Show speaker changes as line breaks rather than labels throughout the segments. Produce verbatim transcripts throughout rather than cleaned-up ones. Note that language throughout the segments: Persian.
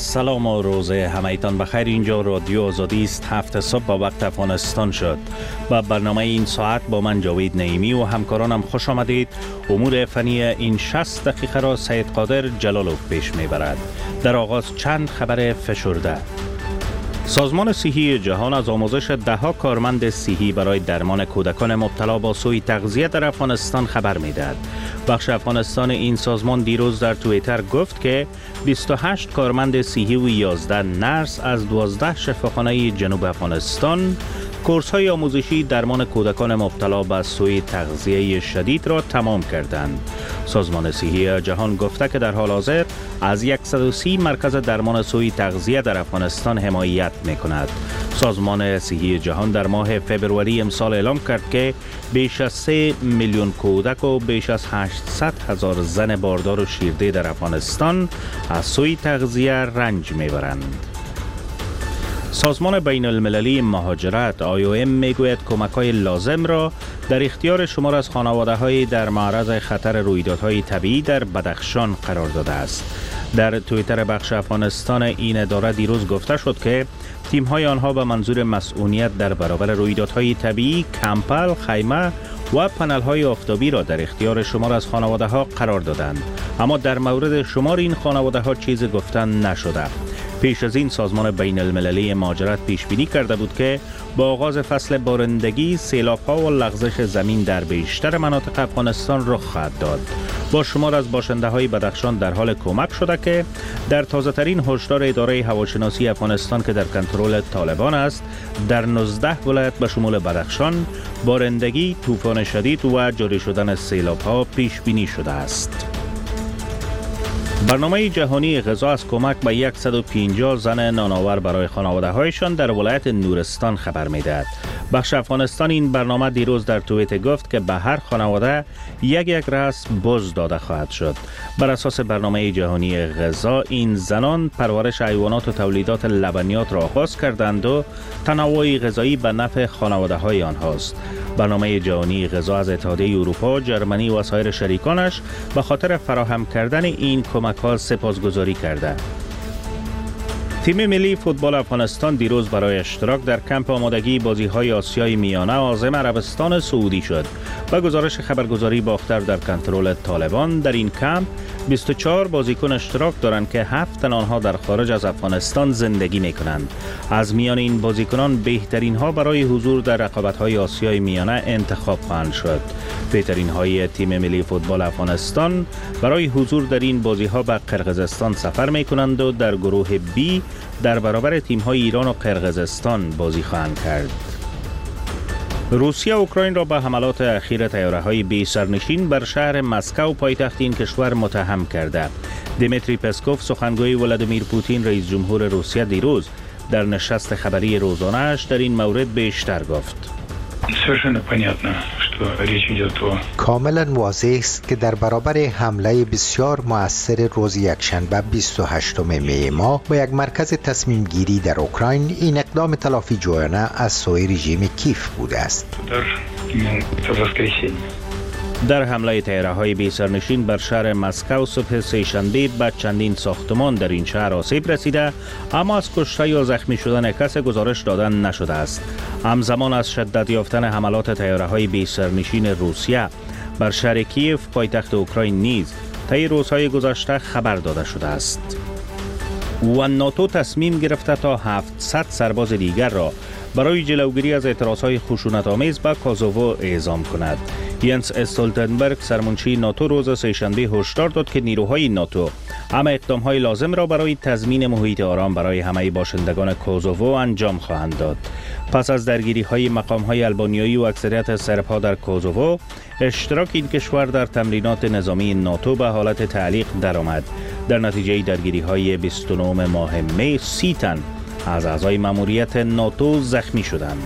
سلام و روز همایتان بخیر. اینجا رادیو آزادی است. هفت صبح با وقت افغانستان شد. با برنامه این ساعت با من جاوید نعیمی و همکارانم خوش آمدید. امور فنی این شصت دقیقه را سید قادر جلالوف پیش میبرد. در آغاز چند خبر فشرده. سازمان صحی جهان از آموزش دهها کارمند صحی برای درمان کودکان مبتلا با سوء تغذیه در افغانستان خبر میدهد. بخش افغانستان این سازمان دیروز در توییتر گفت که بیست و هشت کارمند صحی و یازده نرس از دوازده شفاخانه جنوب افغانستان کورس های آموزشی درمان کودکان مبتلا به سوء تغذیه شدید را تمام کردند. سازمان صحی جهان گفته که در حال حاضر از صد و سی مرکز درمان سوء تغذیه در افغانستان حمایت می‌کند. سازمان صحی جهان در ماه فوریه امسال اعلام کرد که بیش از سه میلیون کودک و بیش از هشتصد هزار زن باردار و شیرده در افغانستان از سوء تغذیه رنج می‌برند. سازمان بین المللی مهاجرت آی او ام میگوید کمک‌های لازم را در اختیار شمار از خانواده‌های در معرض خطر رویدادهای طبیعی در بدخشان قرار داده است. در توییتر بخش افغانستان این اداره دیروز گفته شد که تیم‌های آنها به منظور مسئولیت در برابر رویدادهای طبیعی کمپل، خیمه و پنل‌های آفتابی را در اختیار شمار از خانواده‌ها قرار دادند، اما در مورد شمار این خانواده‌ها چیزی گفتن نشده. پیش از این سازمان بین المللی مهاجرت پیش بینی کرده بود که با آغاز فصل بارندگی سیلاب‌ها و لغزش زمین در بیشتر مناطق افغانستان رخ خواهد داد. با شمار از باشنده‌های بدخشان در حال کمک شده که در تازه‌ترین هشدار اداره هواشناسی افغانستان که در کنترل طالبان است، در نوزده ولایت به شمول بدخشان بارندگی، طوفان شدید و جاری شدن سیلاب‌ها پیش بینی شده است. برنامه جهانی غذا از کمک به صد و پنجاه زن نانآور برای خانواده‌هایشان در ولایت نورستان خبر می‌دهد. بخش افغانستان این برنامه دیروز در توییت گفت که به هر خانواده یک یک رأس بز داده خواهد شد. بر اساس برنامه جهانی غذا این زنان پرورش حیوانات و تولیدات لبنیات را آغاز کردند و تنوع غذایی به نفع خانواده‌های آنهاست. برنامه جهانی غذا از اتحادیه اروپا، جرمنی و سایر شریکانش به خاطر فراهم کردن این کمک‌ها سپاسگزاری کرده. تیم ملی فوتبال افغانستان دیروز برای اشتراک در کمپ آمادگی بازی‌های آسیای میانه عازم عربستان سعودی شد. با گزارش خبرگزاری باختر در کنترل طالبان، در این کمپ بیست و چهار بازیکن اشتراک دارند که هفت تن آنها در خارج از افغانستان زندگی می‌کنند. از میان این بازیکنان بهترین ها برای حضور در رقابت‌های آسیای میانه انتخاب خواهند شد. بهترین های تیم ملی فوتبال افغانستان برای حضور در این بازی‌ها به قرقیزستان سفر می‌کنند و در گروه بی در برابر تیم‌های ایران و قرقیزستان بازی خواهند کرد. روسیه و اوکراین را به حملات اخیر طیاره‌های بی سرنشین بر شهر مسکو پایتخت این کشور متهم کرده. دیمیتری پسکوف سخنگوی ولادیمیر پوتین رئیس جمهور روسیه دیروز در نشست خبری روزانه‌اش در این مورد بیشتر گفت.
کاملا واضح است که در برابر حمله بسیار مؤثر روز یکشنبه بیست و هشتم می ماه با یک مرکز تصمیم گیری در اوکراین این اقدام تلافی جویانه از سوی رژیم کیف بوده است.
در حمله طیاره‌های بی سرنشین بر شهر مسکو صبح سه‌شنبه به چندین ساختمان در این شهر آسیب رسیده، اما از کشته یا زخمی شدن کسی گزارش دادن نشده است. همزمان از شدت یافتن حملات طیاره‌های بی سرنشین روسیه بر شهر کیف پایتخت اوکراین نیز طی روزهای گذشته خبر داده شده است. و ناتو تصمیم گرفته تا هفتصد سرباز دیگر را برای جلوگیری از اعتراضهای خشونت‌آمیز به کوزوو اعزام کند. ینس استولتنبرگ سرمنشی ناتو روز سه‌شنبه هشدار داد که نیروهای ناتو همه اقدام‌های لازم را برای تضمین محیط آرام برای همه باشندگان کوزوو انجام خواهند داد. پس از درگیری‌های مقام‌های آلبانیایی و اکثریت سرب‌ها در کوزوو، اشتراک این کشور در تمرینات نظامی ناتو به حالت تعلیق درآمد. در نتیجه درگیری‌های بیست و نهم ماه می، سی تن از اعضای ماموریت ناتو زخمی شدند.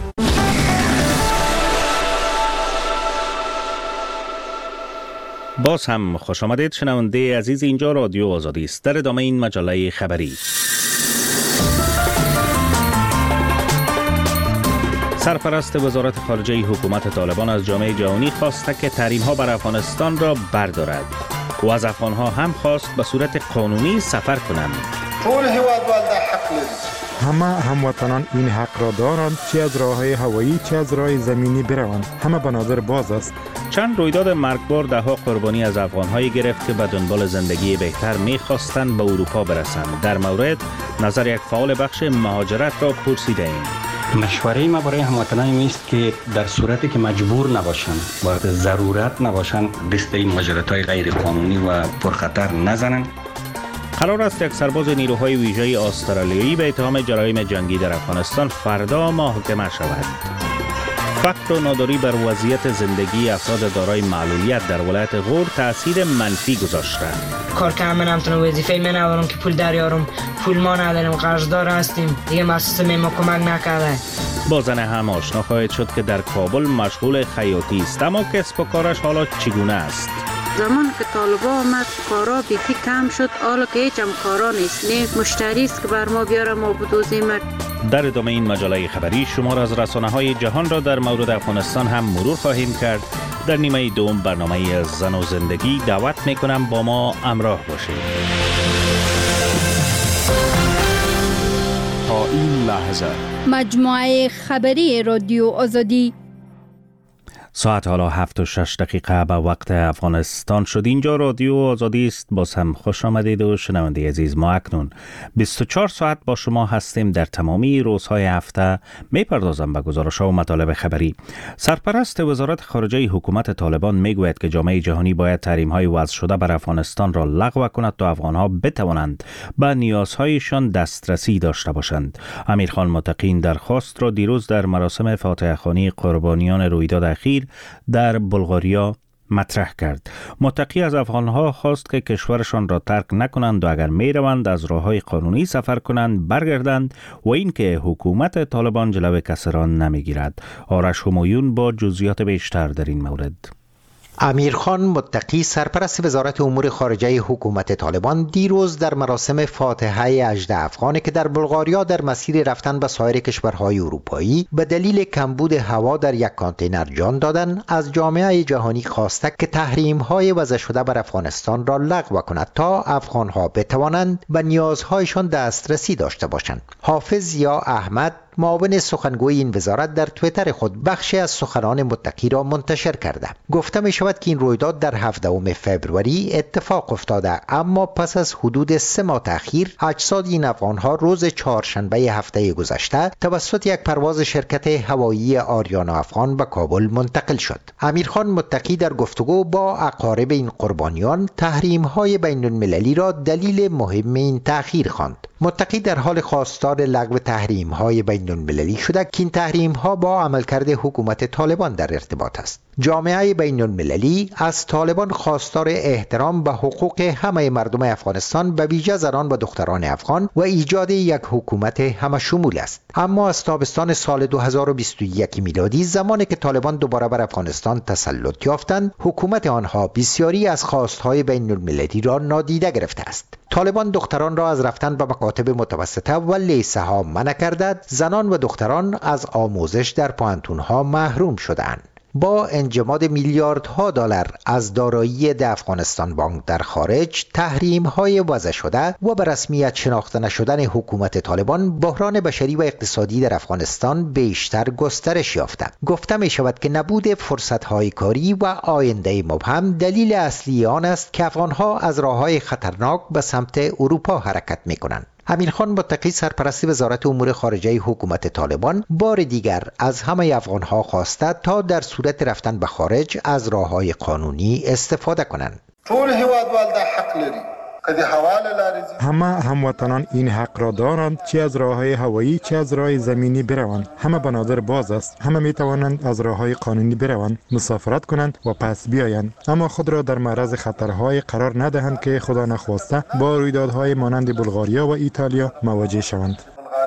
باز هم خوش آمدید شنونده عزیز، اینجا رادیو آزادی است. در ادامه این مجله خبری، سرپرست وزارت خارجه حکومت طالبان از جامعه جهانی خواسته که تحریم‌ها بر افغانستان را بردارد و از افغان‌ها هم خواست به صورت قانونی سفر کنند.
همه هموطنان این حق را دارند، چه از راه‌های هوایی چه از راه زمینی بروند. همه بنادر باز است.
چند رویداد مرگبار دهها قربانی از افغان‌های گرفت که به دنبال زندگی بهتر می‌خواستند به اروپا برسند. در مورد نظر یک فعال بخش مهاجرت را پرسیده ایم.
مشوره ما برای هموطنان این است که در صورتی که مجبور نباشند و ضرورت نباشند دست این مهاجرت‌های غیر قانونی و پرخطر نزنند.
قرار است یک سرباز نیروهای ویژه استرالیایی به اتهام جرایم جنگی در افغانستان فردا محاکمه شود. فقر و ناداری بر وضعیت زندگی افراد دارای معلولیت در ولایت غور تاثیر منفی گذاشته.
کار کنم من نمیتونم، وظیفه من ندارم که پول دریارم، پول ما نداریم، قرضدار هستیم، دیگه مؤسسه ما کمک نکرده.
با زن هم آشنا خواهید شد که در کابل مشغول خیاطی است، اما کسب و کارش حالا چگونه است؟
زمان که طالبا آمد کارا بیخی کم شد، حالا که هیچ هم کارا نیست، نه مشتری است که بر ما بیاره ما بدوزیم.
در ادامه این مجله خبری شمار از رسانه‌های جهان را در مورد افغانستان هم مرور خواهیم کرد. در نیمه دوم برنامه زن و زندگی دعوت میکنم با ما همراه باشید.
تا این لحظه
مجموعه خبری رادیو آزادی.
ساعت حالا هفت و شش دقیقه به وقت افغانستان شد. اینجا رادیو آزادی است. باز هم خوش آمدید و شنونده عزیز، ما اکنون بیست و چهار ساعت با شما هستیم. در تمامی روزهای هفته میپردازم به گزارش‌ها و مطالب خبری. سرپرست وزارت خارجه حکومت طالبان میگوید که جامعه جهانی باید تحریم‌های وضع شده بر افغانستان را لغو کند تا افغان‌ها بتوانند به نیازهایشان دسترسی داشته باشند. امیرخان متقی این درخواست را دیروز در مراسم فاتحه‌خوانی قربانیان رویداد اخیر در بلغاریا مطرح کرد. متقی از افغانها خواست که کشورشان را ترک نکنند و اگر می روند از راههای قانونی سفر کنند برگردند و اینکه حکومت طالبان جلوی کسی را نمی گیرد. آرش همایون با جزئیات بیشتر در این مورد.
امیرخان متقی سرپرست وزارت امور خارجه حکومت طالبان دیروز در مراسم فاتحه اجده افغانی که در بلغاریا در مسیر رفتن به سایر کشورهای اروپایی به دلیل کمبود هوا در یک کانتینر جان دادن از جامعه جهانی خواسته که تحریم‌های وضع شده بر افغانستان را لغو کند تا افغان‌ها بتوانند به نیازهایشان دسترسی داشته باشند. حافظ ضیا احمد معاون سخنگوی این وزارت در توییتر خود بخشی از سخنان متقی را منتشر کرده. گفته می شود که این رویداد در هفدهم فوریه اتفاق افتاده، اما پس از حدود سه ماه تأخیر اجساد این افغانها روز چهارشنبه هفته گذشته توسط یک پرواز شرکت هوایی آریانا افغان به کابل منتقل شد. امیرخان متقی در گفتگو با اقارب این قربانیان تحریم‌های بین‌المللی را دلیل مهم این تأخیر خواند. متقی در حال خواستار لغو تحریم‌های بین‌المللی شده که این تحریم‌ها با عملکرد حکومت طالبان در ارتباط است. جامعه بین‌المللی از طالبان خواستار احترام به حقوق همه مردم افغانستان به ویژه زنان و دختران افغان و ایجاد یک حکومت همشمول است. اما از تابستان سال دو هزار و بیست و یک میلادی، زمانی که طالبان دوباره بر افغانستان تسلط یافتند، حکومت آنها بسیاری از خواست‌های بین‌المللی را نادیده گرفته است. طالبان دختران را از رفتن به مکاتب متوسطه و لیسه ها منع کرده، زنان و دختران از آموزش در پوهنتون‌ها محروم شدند. با انجماد میلیاردها دلار از دارایی ده افغانستان بانک در خارج، تحریم‌های وضع شده و به رسمیت شناخته نشدن حکومت طالبان، بحران بشری و اقتصادی در افغانستان بیشتر گسترش یافته. گفته می شود که نبود فرصت‌های کاری و آینده مبهم دلیل اصلی آن است که افغان‌ها از راه‌های خطرناک به سمت اروپا حرکت می‌کنند. امیرخان متقی سرپرست وزارت امور خارجه حکومت طالبان بار دیگر از همه افغان‌ها خواسته تا در صورت رفتن به خارج از راه‌های قانونی استفاده کنند.
همه هموطنان این حق را دارند، چه از راه‌های هوایی چه از راه زمینی بروند. همه بنادر باز است. همه می توانند از راه‌های قانونی بروند، مسافرت کنند و پس بیایند، اما خود را در معرض خطرهای قرار ندهند که خدا نخواسته با رویدادهای مانند بلغاریا و ایتالیا مواجه شوند.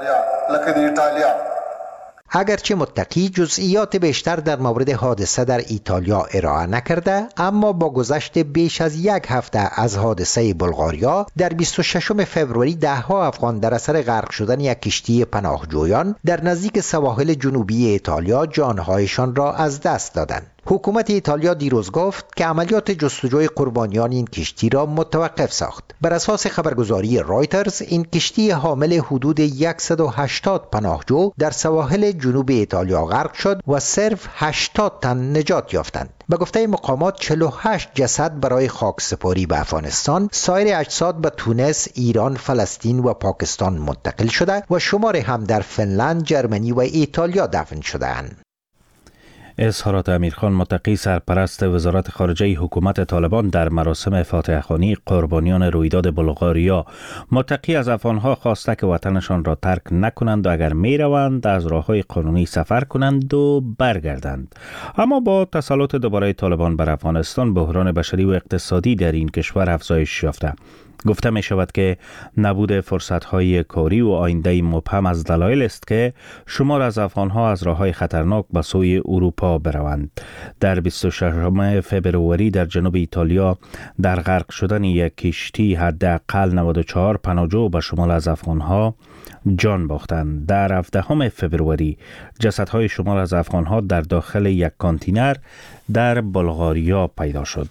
اگرچه متقی جزئیات بیشتر در مورد حادثه در ایتالیا ارائه نکرده، اما با گذشت بیش از یک هفته از حادثه بلغاریا در بیست و ششم فوریه دهها افغان در اثر غرق شدن یک کشتی پناهجویان در نزدیک سواحل جنوبی ایتالیا جانهایشان را از دست دادند. حکومت ایتالیا دیروز گفت که عملیات جستجوی قربانیان این کشتی را متوقف ساخت. بر اساس خبرگزاری رایترز این کشتی حامل حدود صد و هشتاد پناهجو در سواحل جنوب ایتالیا غرق شد و صرف هشتاد تن نجات یافتند. به گفته مقامات چهل و هشت جسد برای خاکسپاری به افغانستان، سایر اجساد به تونس، ایران، فلسطین و پاکستان منتقل شده و شماری هم در فنلند، جرمنی و ایتالیا دفن شده‌اند.
اظهارات امیرخان متقی سرپرست وزارت خارجه حکومت طالبان در مراسم فاتحه خوانی قربانیان رویداد بلغاریا. متقی از افغانها خواسته که وطنشان را ترک نکنند و اگر می روند از راههای قانونی سفر کنند و برگردند. اما با تسلط دوباره طالبان بر افغانستان، بحران بشری و اقتصادی در این کشور افزایش یافته. گفته می شود که نبود فرصت‌های کاری و آینده مبهم از دلایل است که شمار از افغان‌ها از راه‌های خطرناک به سوی اروپا بروند. در بیست و ششم فبروری در جنوب ایتالیا در غرق شدن یک کشتی حداقل نود و چهار پناهجو به شمال از افغان‌ها جان باختند. در هفدهم فبروری جسدهای شمار از افغان‌ها در داخل یک کانتینر در بلغاریا پیدا شد.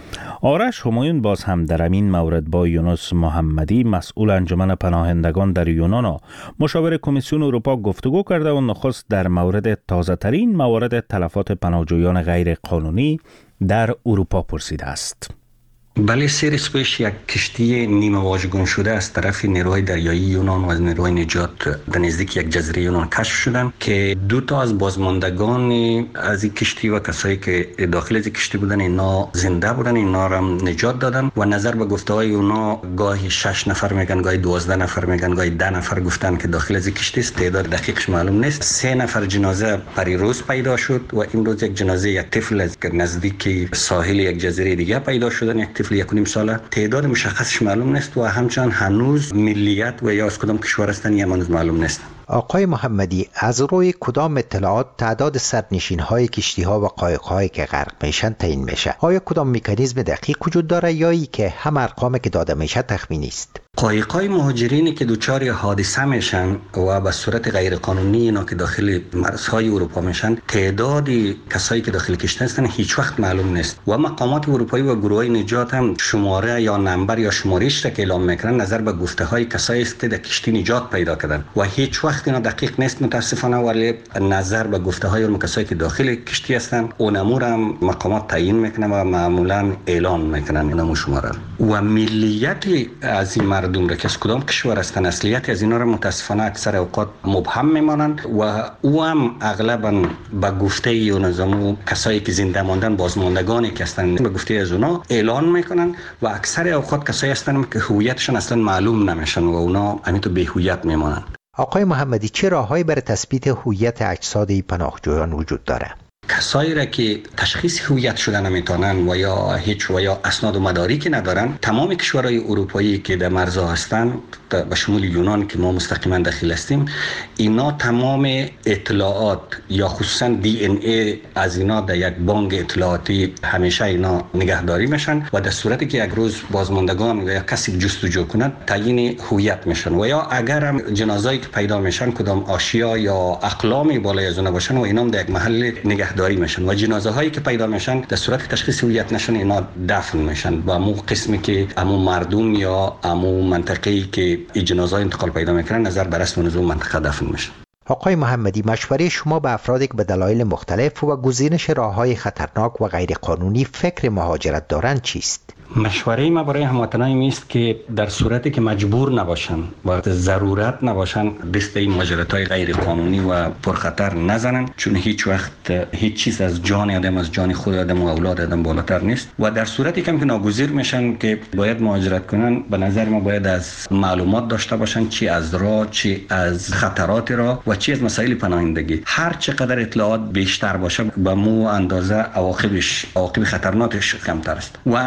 آرش همایون باز هم در همین مورد با یونس محمدی مسئول انجمن پناهندگان در یونان و مشاور کمیسیون اروپا گفتگو کرده و نخست در مورد تازه ترین موارد تلفات پناهجویان غیر قانونی در اروپا پرسیده است.
بله، سه روز پیش یک کشتی نیمه واژگون شده از طرف نیروهای دریایی یونان و از نیروهای نجات در نزدیک یک جزیره یونان کشف شدند که دو تا از بازماندگان از این کشتی و کسایی که داخل از کشتی بودن اینا زنده بودن، اینا را نجات دادن و نظر به گفته‌های اونا گاهی شش نفر میگن، گاهی دوازده نفر میگن، گاهی ده نفر گفتن که داخل از کشتی است. تعداد دقیقش معلوم نیست. سه نفر جنازه پریروز پیدا شد و امروز یک جنازه یک طفل از نزدیک ساحل یک جزیره دیگه پیدا شدن، یک طفل یک و نیم ساله. تعداد مشخصش معلوم نیست و همچنان هنوز ملیت و یا از کدام کشور هستن یا هنوز معلوم نیست.
آقای محمدی، از روی کدام اطلاعات تعداد سرنشین های کشتی ها و قایق هایی که غرق میشن تعیین میشه؟ آیا کدام مکانیزم دقیق وجود داره یا ای که هم ارقامی که داده میشه تخمینی است؟
قایق‌های مهاجرینی که دوچار حادثه میشن و به صورت غیر قانونی اینا که داخل مرزهای اروپا میشن، تعداد کسایی که داخل کشتی هستن هیچ وقت معلوم نیست و مقامات اروپایی و گروه‌های نجات هم شماره یا نمبر یا شمارش را که اعلام میکنن نظر به گفته‌های کسایی است که در کشتی نجات پیدا کردن و هیچ وقت اینا دقیق نیست متاسفانه، ولی نظر به گفته‌های اون کسایی که داخل کشتی هستن اون امور هم مقامات تعیین میکنن و معمولا اعلان میکنن اینا شماره و ملیت از این مردم را که از کدام کشور هستند، اصلیت از اینا را متاسفانه اکثر اوقات مبهم میمانند و او هم اغلبا به گفته اون نظامو کسایی که زنده ماندن، بازماندگانی که هستند، به گفته از اونا اعلان میکنن و اکثر اوقات کسایی هستند که هویتشون اصلا معلوم نمیشن و اونا همینطور بی هویت میمانند.
آقای محمدی، چه راههایی برای تثبیت هویت اجساد پناهجویان وجود داره؟
کسایی را که تشخیص هویت شده نمیتونن و یا هیچ و یا اسناد و مدارکی ندارن، تمام کشورهای اروپایی که در مرزها هستن به شمول یونان که ما مستقیما داخل هستیم، اینا تمام اطلاعات یا خصوصا دی ان ای از اینا در یک بانک اطلاعاتی همیشه اینا نگهداری میشن و در صورتی که یک روز بازماندگان یا کسی جستجو کند تعیین هویت میشن و یا اگر هم جنازه‌ای که پیدا میشن کدام آشیا یا اقلامی بالای از اون باشن و اینا در یک محل نگهداری میشن و جنازه هایی که پیدا میشن در صورت تشخیص هویت نشن اینا دفن میشن و امو قسمی که امو مردم یا امو منطقه‌ای که این جنازه انتقال پیدا میکنن نظر بر رسم و نظام منطقه دفن میشن.
آقای محمدی، مشوره شما به افرادی که به دلایل مختلف و گزینش راههای خطرناک و غیر قانونی فکر مهاجرت دارند چیست؟
مشوره ما برای هموطنان است که در صورتی که مجبور نباشن و ضرورت نباشن دست این مهاجرت‌های غیر قانونی و پرخطر نزنن، چون هیچ وقت هیچ چیز از جان آدم از جان خود آدم و اولاد آدم بالاتر نیست و در صورتی که ناگزیر میشن که باید مهاجرت کنن، به نظر ما باید از معلومات داشته باشن، چی از راه، چی از خطرات راه و چی از مسائل پناهندگی. هر چقدر اطلاعات بیشتر باشه به مو اندازه عواقبش عواقب خطرناکش کمتر است و مشوره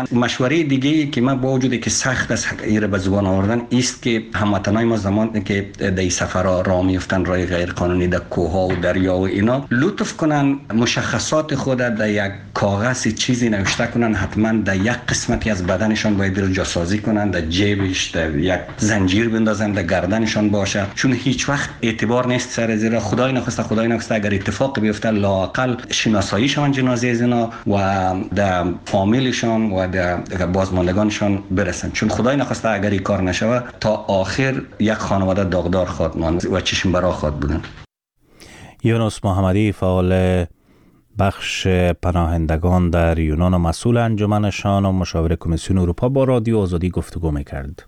دشواری دیگه که ما با وجودی که سخت است ایره به زبان آوردن است که هموطنای ما زمانی که در این سفر راه میفتن راه غیر قانونی در کوه و دریا و اینا لطف کنن مشخصات خود در یک کاغذ چیزی نوشته کنن، حتما در یک قسمتی از بدنشان باید رو جاسازی کنن، در جیبش در یک زنجیر بندازن، در گردنشان باشه، چون هیچ وقت اعتبار نیست سر زیرا خدای نخواسته خدای نخواسته اگر اتفاق بیفته لااقل شناساییشان جنازه زنا و در فامیلشان و در بازماندگانشان برسن، چون خدای نخواسته اگر این کار نشود تا آخر یک خانواده داغدار خواهد ماند و چشم برا خواهد بودن.
یونس محمدی فعال بخش پناهندگان در یونان و مسئول انجمنشان و مشاور کمیسیون اروپا با رادیو آزادی گفتگو می‌کرد.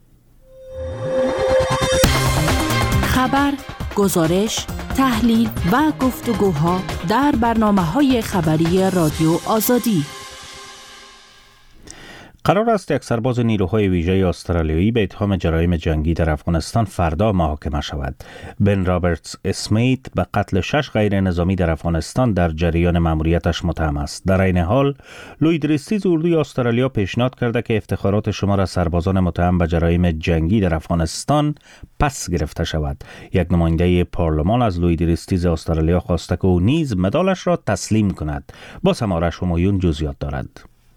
خبر، گزارش، تحلیل و گفتگوها در برنامه‌های خبری رادیو آزادی.
قرار است یک سرباز نیروهای ویژه استرالیایی به اتهام جرایم جنگی در افغانستان فردا محاکمه شود. بن رابرتس اسمیت به قتل شش غیر نظامی در افغانستان در جریان مأموریتش متهم است. در این حال لوید ریستیز اردوی استرالیا پیشنهاد کرده که افتخارات شمار از سربازان متهم به جرایم جنگی در افغانستان پس گرفته شود. یک نماینده پارلمان از لوید ریستیز استرالیا خواسته که او نیز مدالش را تسلیم کند. با سمارش همایون جزئیات دارد.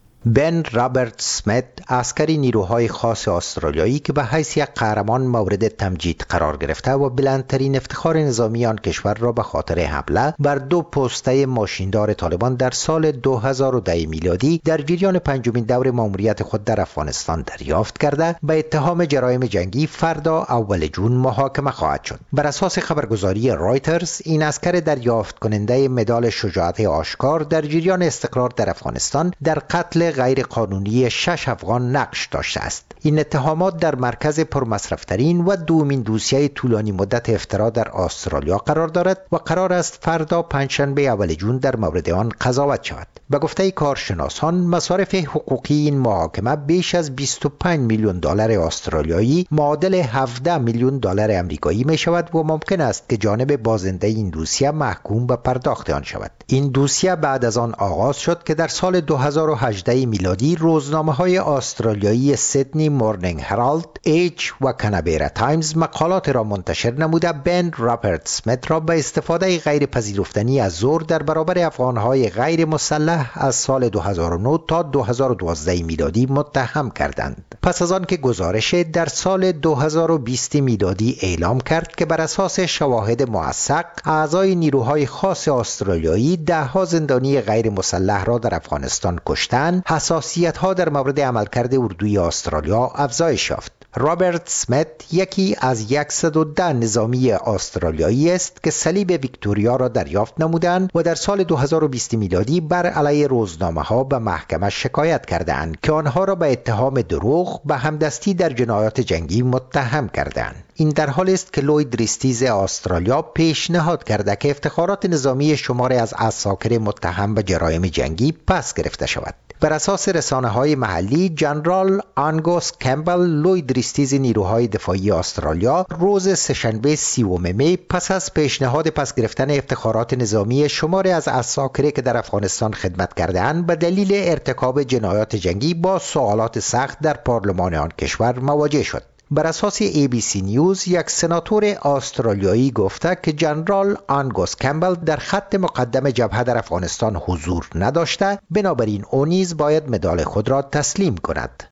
بن رابرت اسمیت عسکری نیروهای خاص استرالیایی که به حیث یک قهرمان مورد تمجید قرار گرفته و بلندترین افتخار نظامی آن کشور را به خاطر حمله بر دو پسته ماشیندار طالبان در سال دو هزار و ده میلادی در جریان پنجمین دور مأموریت خود در افغانستان دریافت کرده به اتهام جرایم جنگی فردا اول جون محاکمه خواهد شد. بر اساس خبرگزاری رایترز این عسکر دریافت کننده مدال شجاعت آشکار در جریان استقرار در افغانستان در قتل غیر قانونی شش افغان نقش داشته است. این اتهامات در مرکز پرمصرفترین و دومین دوسیه طولانی مدت افترا در استرالیا قرار دارد و قرار است فردا پنجشنبه اول جون در مورد آن قضاوت شود. به گفته کارشناسان مصارف حقوقی این محاکمه بیش از بیست و پنج میلیون دلار استرالیایی معادل هفده میلیون دلار آمریکایی می شود و ممکن است که جانب بازنده این دوسیه محکوم به پرداخت آن شود. این دوسیه بعد از آن آغاز شد که در سال دو هزار و هجده میلادی روزنامه‌های استرالیایی سیدنی مورنینگ هرالد، ایج و کنبرا تایمز مقالات را منتشر نموده بن رابرت اسمیت را به استفاده غیر پذیرفتنی از زور در برابر افغان‌های غیر مسلح از سال دو هزار و نه تا دو هزار و دوازده میلادی متهم کردند. پس از آن که گزارش در سال دو هزار و بیست میلادی اعلام کرد که بر اساس شواهد موثق اعضای نیروهای خاص استرالیایی ده ها زندانی غیر مسلح را در افغانستان کشتند، حساسیت‌ها در مورد عملکرد اردوی استرالیا افزایش یافت. رابرت اسمیت یکی از صد و ده نظامی استرالیایی است که صلیب ویکتوریا را دریافت نمودند و در سال دو هزار و بیست میلادی بر علیه روزنامه‌ها به محکمه شکایت کردند که آنها را به اتهام دروغ به همدستی در جنایات جنگی متهم کردند. این در حالی است که لوید ریستیز استرالیا پیشنهاد کرده که افتخارات نظامی شماری از عساکر متهم به جرایم جنگی پس گرفته شود. بر اساس رسانه‌های محلی، جنرال آنگوس کمبل لوید ریستیز نیروهای دفاعی استرالیا روز سه‌شنبه سیوم می پس از پیشنهاد پس گرفتن افتخارات نظامی شماری از عساکری که در افغانستان خدمت کرده‌اند به دلیل ارتکاب جنایات جنگی با سوالات سخت در پارلمان آن کشور مواجه شد. بر اساس ای بی سی نیوز یک سناتور استرالیایی گفته که جنرال آنگوس کمبل در خط مقدم جبهه در افغانستان حضور نداشته، بنابراین او نیز باید مدال خود را تسلیم کند.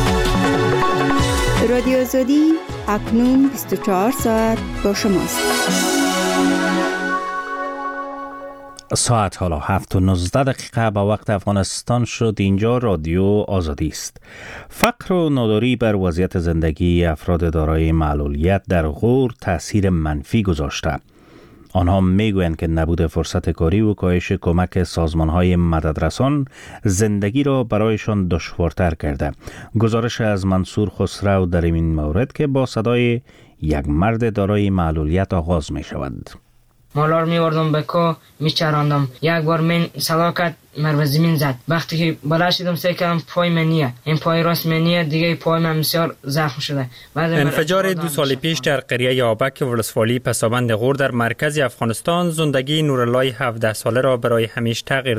رادیو آزادی اکنون بیست و چهار ساعت با شماست.
ساعت حالا هفت و نوزده دقیقه به وقت افغانستان شد. اینجا رادیو آزادی است. فقر و ناداری بر وضعیت زندگی افراد دارای معلولیت در غور تأثیر منفی گذاشته. آنها میگویند که نبود فرصت کاری و کاهش کمک سازمان‌های مددرسان زندگی را برایشان دشوارتر کرده. گزارش از منصور خسرو در این مورد که با صدای یک مرد دارای معلولیت آغاز می شود.
مالار میوردم به کو میچراندم. یک بار من سلاکت مر به زمین زد. وقتی که بالا شدم سعی کردم پای من نیه این پای راست من نیه دیگه پای من بسیار زخم شده.
انفجار دو سال پیش در قریه آبک ولسوالی پسابند غور در مرکز افغانستان زندگی نورالله هفده ساله را برای همیشه تغییر داد.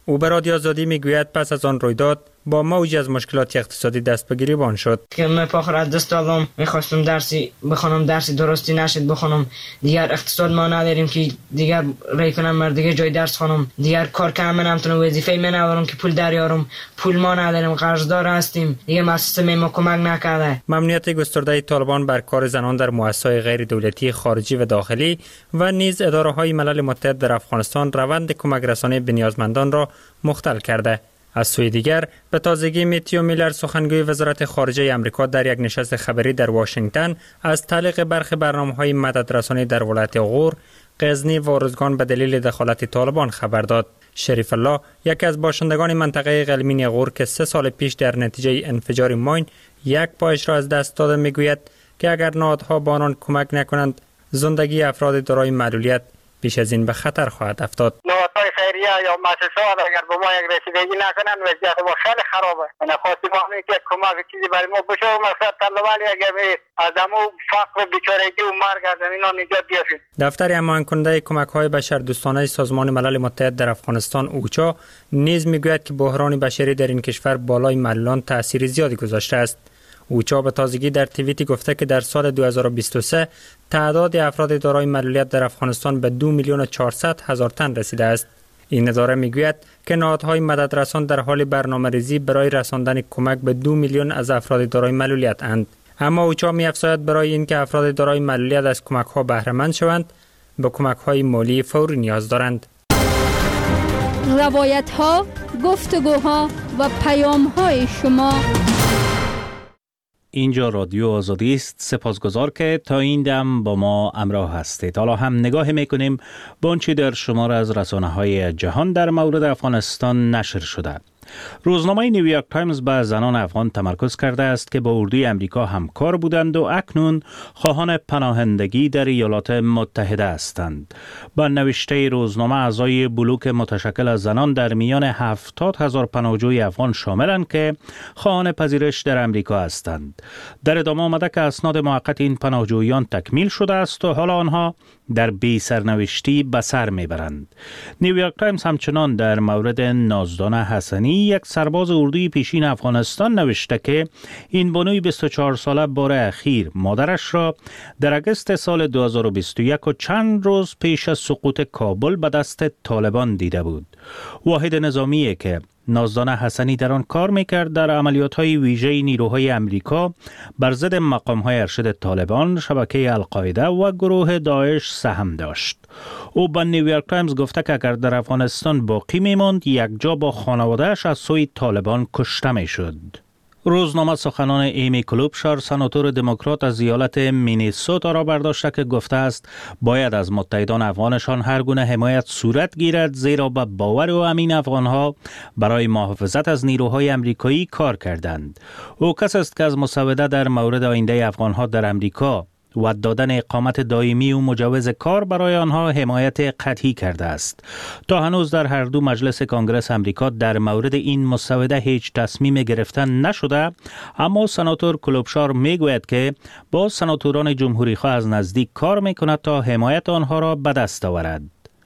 او به رادیو آزادی میگوید پس از آن رویداد با موجی از مشکلات اقتصادی دست به گریبان شد.
که من پاخر از دست دادم، میخواستم درسی بخونم، درسی درستی نشد بخونم. دیگر اقتصاد ما نداریم که دیگر رای کنم مر دیگه جای درس خونم. دیگر کار کنم نمیتونم، وظیفه من ندارم که پول دریارم. پول ما نداریم، قرضدار هستیم. دیگه مؤسسه ما کمک نکرده.
ممنوعیت گسترده طالبان بر کار زنان در مؤسسات غیر دولتی خارجی و داخلی و نیز اداره‌های ملل متحد در افغانستان روند کمک رسانی به نیازمندان را مختل کرده. از سوی دیگر به تازگی میتیو میلر سخنگوی وزارت خارجه آمریکا در یک نشست خبری در واشنگتن از تعلیق برخی برنامه‌های مددرسانی در ولایت غور، غزنی و ارزگان به دلیل دخالت طالبان خبر داد. شریف الله، یکی از باشندگان منطقه غلمین غور که سه سال پیش در نتیجه انفجار ماین یک پایش را از دست داده، میگوید که اگر نهادها به آنان کمک نکنند زندگی افراد دارای معلولیت پیش از این به خطر خواهد افتاد.
نهادهای خیریه یا مؤسسات اگر به ما یک رسیدگی نکنند وضعیت ما خیلی خرابه. من خواستم همین که کمک چیزی برای ما بشه و مقصد طلبانی اگر از همو فقر و بیچارگی و مرگ از اینا نجات بیافید.
دفتر هماهنگ کننده کمک‌های بشردوستانه سازمان ملل متحد در افغانستان اوچا نیز میگوید که بحران بشری در این کشور بالای معلولان تأثیر زیادی گذاشته است. اوچا به تازگی در توییتی گفته که در سال دو هزار و بیست و سه تعداد افراد دارای معلولیت در افغانستان به دو میلیون و چهارصد هزار تن رسیده است. این اداره میگوید که نهادهای مددرسان در حال برنامه‌ریزی برای رساندن کمک به دو میلیون از افراد دارای معلولیت اند. اما اوچا می‌افزاید برای اینکه افراد دارای معلولیت از کمک‌ها بهره مند شوند، به کمک‌های مالی فوری نیاز دارند.
روایت‌ها، گفتگوها و پیام‌های شما.
اینجا رادیو آزادی است. سپاسگزار که تا این دم با ما همراه هستید. حالا هم نگاه میکنیم به آنچه در شمار از رسانه‌های جهان در مورد افغانستان نشر شده. روزنامه نیویورک تایمز به زنان افغان تمرکز کرده است که با اردوی امریکا همکار بودند و اکنون خواهان پناهندگی در ایالات متحده هستند. با نوشته روزنامه اعضای بلوک متشکل از زنان در میان هفتاد هزار پناهجوی افغان شاملند که خواهان پذیرش در امریکا هستند. در ادامه آمده که اسناد موقت این پناهجویان تکمیل شده است و حالا آنها در بی سرنوشتی به سر میبرند. نیویورک تایمز همچنان در مورد نازدان حسنی، یک سرباز اردوی پیشین افغانستان، نوشته که این بانوی بیست و چهار ساله بار اخیر مادرش را در اگست سال دو هزار و بیست و یک و چند روز پیش از سقوط کابل به دست طالبان دیده بود. واحد نظامی که نازدان حسنی در آن کار میکرد در عملیات‌های ویژه نیروهای امریکا بر ضد مقام‌های ارشد طالبان، شبکه القاعده و گروه داعش سهم داشت. او به نیویورک تایمز گفته که اگر در افغانستان باقی میماند یک جا با خانواده‌اش از سوی طالبان کشته میشد. روزنامه سخنان ایمی کلوبشار، سناتور دموکرات از ایالت مینیسوتا را برداشته که گفته است باید از متحدان افغانشان هر گونه حمایت صورت گیرد، زیرا به باور و امین افغانها برای محافظت از نیروهای امریکایی کار کردند. او کس است که از مسوده در مورد آینده افغانها در امریکا و دادن اقامت دائمی و مجوز کار برای آنها حمایت قطعی کرده است. تا هنوز در هر دو مجلس کانگرس امریکا در مورد این مسوده هیچ تصمیم گرفتن نشده، اما سناتور کلوبشار میگوید که با سناتوران جمهوری خواه از نزدیک کار میکند تا حمایت آنها را به دست آورد.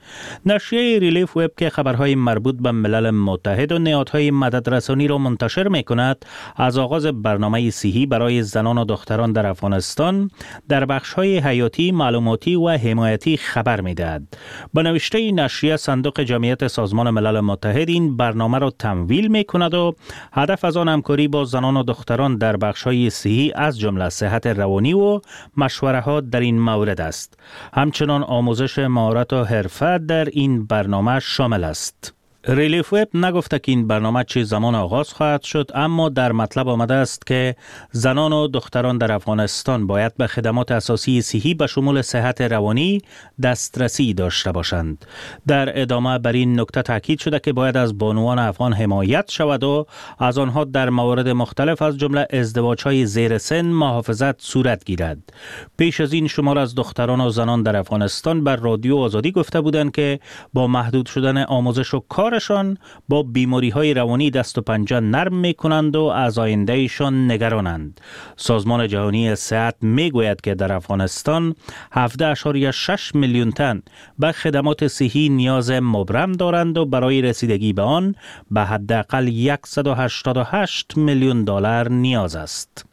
نشریه ریلیف وب که خبرهای مربوط به ملل متحد و نهادهای مددرسانی را منتشر می کند، از آغاز برنامه صحی برای زنان و دختران در افغانستان در بخش‌های حیاتی، معلوماتی و حمایتی خبر می دهد. به نوشته نشریه، صندوق جمعیت سازمان ملل متحد این برنامه را تمویل می کند و هدف از آن همکاری با زنان و دختران در بخش‌های صحی از جمله صحت روانی و مشوره ها در این مورد است. همچنان آموزش مهارت و حرفه در این برنامه شامل است. ریلیف وب نگفته که این برنامه چه زمان آغاز خواهد شد، اما در مطلب آمده است که زنان و دختران در افغانستان باید به خدمات اساسی صحی به شمول صحت روانی دسترسی داشته باشند. در ادامه بر این نکته تاکید شده که باید از بانوان افغان حمایت شود و از آنها در موارد مختلف از جمله ازدواج‌های زیر سن محافظت صورت گیرد. پیش از این شمار از دختران و زنان در افغانستان بر رادیو آزادی گفته بودند که با محدود شدن آموزش و کار کارشان با بیماری های روانی دست و پنجه نرم می کنند و از آیندهشان نگرانند. سازمان جهانی صحت می گوید که در افغانستان هفده اشاریه شش میلیون تن به خدمات صحی نیاز مبرم دارند و برای رسیدگی به آن به حداقل صد و هشتاد و هشت میلیون دلار نیاز است.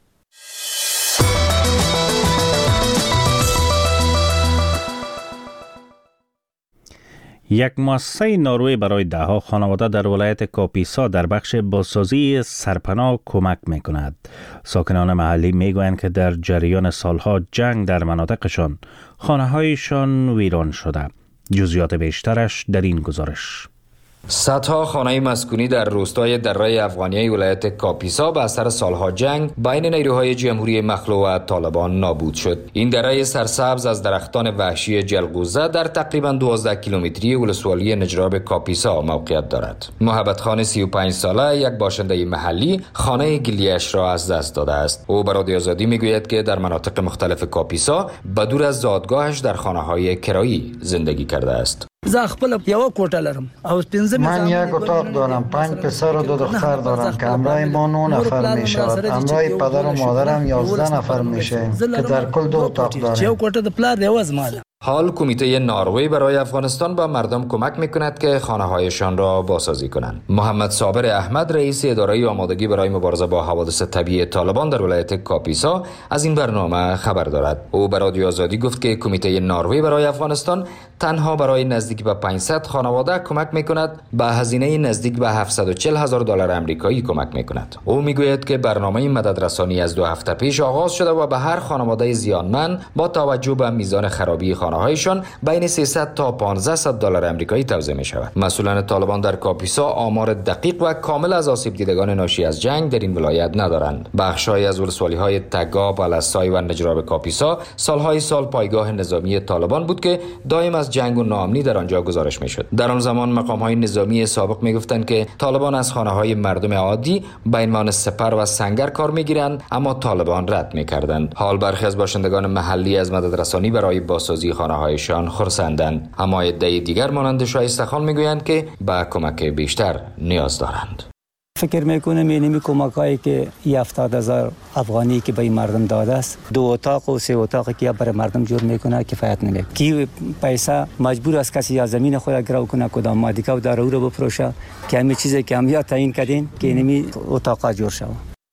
یک مؤسسه نروژ برای دهها خانواده در ولایت کاپیسا در بخش بازسازی سرپناه کمک می کند. ساکنان محلی می گویند که در جریان سالها جنگ در مناطقشان خانه هایشان ویران شده. جزئیات بیشترش در این گزارش.
صدها خانه مسکونی در روستای دره افغانیه ولایت کاپیسا به اثر سالها جنگ بین نیروهای جمهوری مخلوع و طالبان نابود شد. این دره سرسبز از درختان وحشی جلغوزه در تقریبا دوازده کیلومتری ولسوالی نجراب کاپیسا موقعیت دارد. محبت خان سی و پنج ساله یک باشنده محلی خانه گلیش را از دست داده است. او به رادیو آزادی میگوید که در مناطق مختلف کاپیسا بدور از زادگاهش در خانه‌های کرایی زندگی کرده است.
زه خپل یو کوټه لرم او پنځه
من یک اتاق دارم، پنج پسر و دو دختر دارم که همراه ما نه نفر می شود. همراه پدر و مادرم یازده نفر میشه که در کل دو اتاق داریم.
یو کوټه د پلار یو از مال.
حال کمیته نروژ برای افغانستان به مردم کمک میکند که خانه‌هایشان را بازسازی کنند. محمد صابر احمد رئیس اداره آمادگی برای مبارزه با حوادث طبیعی طالبان در ولایت کاپیسا از این برنامه خبر دارد. او به رادیو آزادی گفت که کمیته نروژ برای افغانستان تنها برای نزدیک به پانصد خانواده کمک میکند، به هزینه نزدیک به هفتصد و چهل هزار دلار آمریکایی کمک میکند. او میگوید که برنامه مددرسانی از دو هفته پیش آغاز شده و به هر خانواده زیانمند با توجه به میزان خرابی خانه‌هایشان بین سیصد تا پانزده دلار آمریکایی توزیع می شود. مسئولان طالبان در کاپیسا آمار دقیق و کامل از آسیب دیدگان ناشی از جنگ در این ولایت ندارند. بخش‌های از ولسوالی‌های تگاب، الاسای و نجراب کاپیسا سالهای سال پایگاه نظامی طالبان بود که دائم از جنگ و ناامنی در آنجا گزارش می‌شد. در آن زمان مقام‌های نظامی سابق می‌گفتند که طالبان از خانه‌های مردم عادی به عنوان سپر و سنگر کار می‌گیرند، اما طالبان رد می‌کردند. حال برخی از باشندگان محلی از مددرسانی برای بازسازی خانه‌هایشان خرسندند، اما عده دیگر مانند شایسته خان میگویند که به کمک بیشتر نیاز دارند.
فکر میکنم اینمی کمکایی که هفتاد هزار افغانی که به این مردم داده است، دو اتاق و سه اتاقی که برای مردم جور میکنه کفایت نمیکنه. کی پیسه مجبور است کسی یا زمین خود گرو کنه کدام مادیکا و دارو رو بفروشه که همین چیزی که هم یا تعیین کردین که اینمی اتاقا جور شود.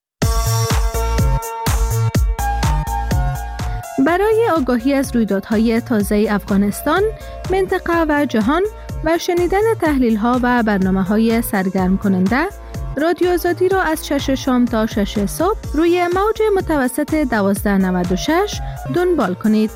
برای آگاهی از رویدادهای تازه افغانستان، منطقه و جهان و شنیدن تحلیل‌ها و برنامه‌های سرگرم کننده، رادیو آزادی را از شش شام تا شش صبح روی موج متوسط دوازده نود و شش دنبال کنید.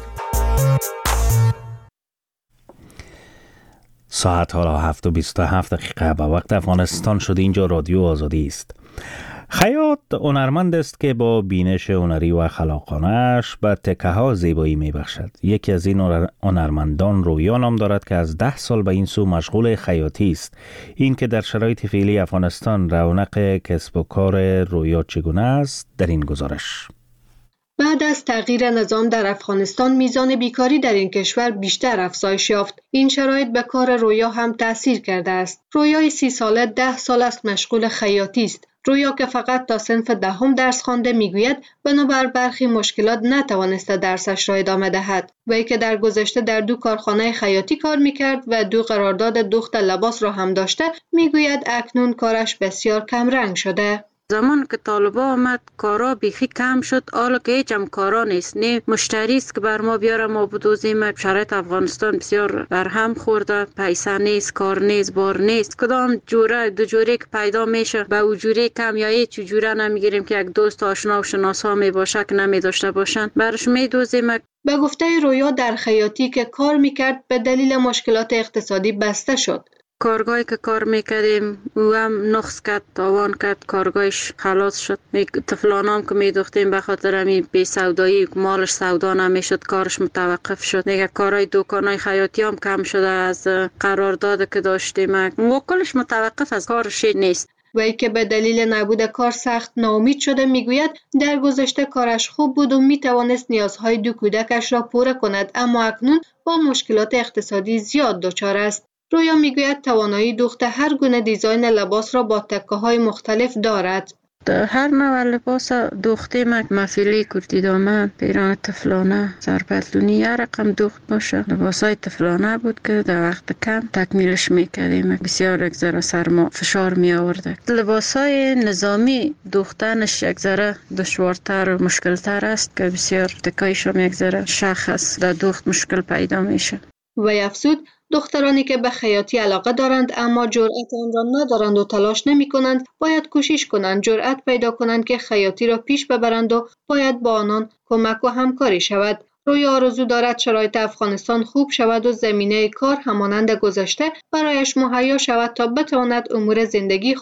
ساعت حالا هفت و بیست و هفت دقیقه به وقت افغانستان شد. اینجا رادیو آزادی است. خیاط هنرمند است که با بینش هنری و خلاقانه‌اش به تکه ها زیبایی می بخشد. یکی از این هنرمندان رویا نام دارد که از ده سال به این سو مشغول خیاطی است. این که در شرایط فعلی افغانستان رونق کسب و کار رویا چگونه است در این گزارش.
بعد از تغییر نظام در افغانستان میزان بیکاری در این کشور بیشتر افزایش یافت. این شرایط به کار رویا هم تأثیر کرده است. رویای سی ساله ده سال است مشغول خیاطی است. رویا که فقط تا صنف دهم درس خوانده میگوید بنابر برخی مشکلات نتوانسته درسش را ادامه دهد. وی که در گذشته در دو کارخانه خیاطی کار میکرد و دو قرارداد دوخت لباس را هم داشته، میگوید اکنون کارش بسیار کم رنگ شده.
زمان که طالبا آمد کارا بیخی کم شد، حالا که هیچ هم کارا نیست. نه مشتری است که بر ما بیاره ما بدوزیم. شرایط افغانستان بسیار برهم خورده، پیسه نیست، کار نیست، بار نیست. کدام جوره دو جوره که پیدا میشه به او جوره کم یا هیچ جوره نمیگیریم که یک دوست آشنا و شناسا می باشه که نمی داشته باشن برش میدوزیم.
به گفته رویا در خیاطی که کار میکرد به دلیل مشکلات اقتصادی بسته شد.
کارگاهی که کار میکردیم او هم نقص کرد، تاوان کرد، کارگاهش خلاص شد. طفلانام که میدوختیم به خاطر همی بی سودایی مالش سودا نمیشد، کارش متوقف شد. دیگه کارهای دکانای خیاطی هم کم شده از قرارداد که داشتیم و کلش متوقف از کارش نیست.
وی که به دلیل نبود کار سخت ناامید شده میگوید در گذشته کارش خوب بود و میتوانست نیازهای دو کودکش را پوره کند، اما اکنون با مشکلات اقتصادی زیاد دچار است. رویا میگوید توانایی دوخت هر گونه دیزاین لباس را با تکه‌های مختلف دارد.
هر نوع لباس دوخته ما مفیلی، کردی دامن، پیران طفلانه، سرپتلونی یا رقم دوخت باشه. لباسای طفلانه بود که در وقت کم تکمیلش میکردیم. بسیار یک ذره سرما فشار می آورده. لباسای نظامی دوختنش یک ذره دشوارتر و مشکلتر است که بسیار تکایش هم یک ذره شخص در دوخت مشکل پیدا میشه.
و افزود دخترانی که به خیاطی علاقه دارند اما جرأت آن را ندارند و تلاش نمی کنند باید کوشش کنند جرأت پیدا کنند که خیاطی را پیش ببرند و باید با آنان کمک و همکاری شود. رویا آرزو دارد شرایط افغانستان خوب شود و زمینه کار همانند گذشته برایش مهیا شود تا بتواند امور زندگی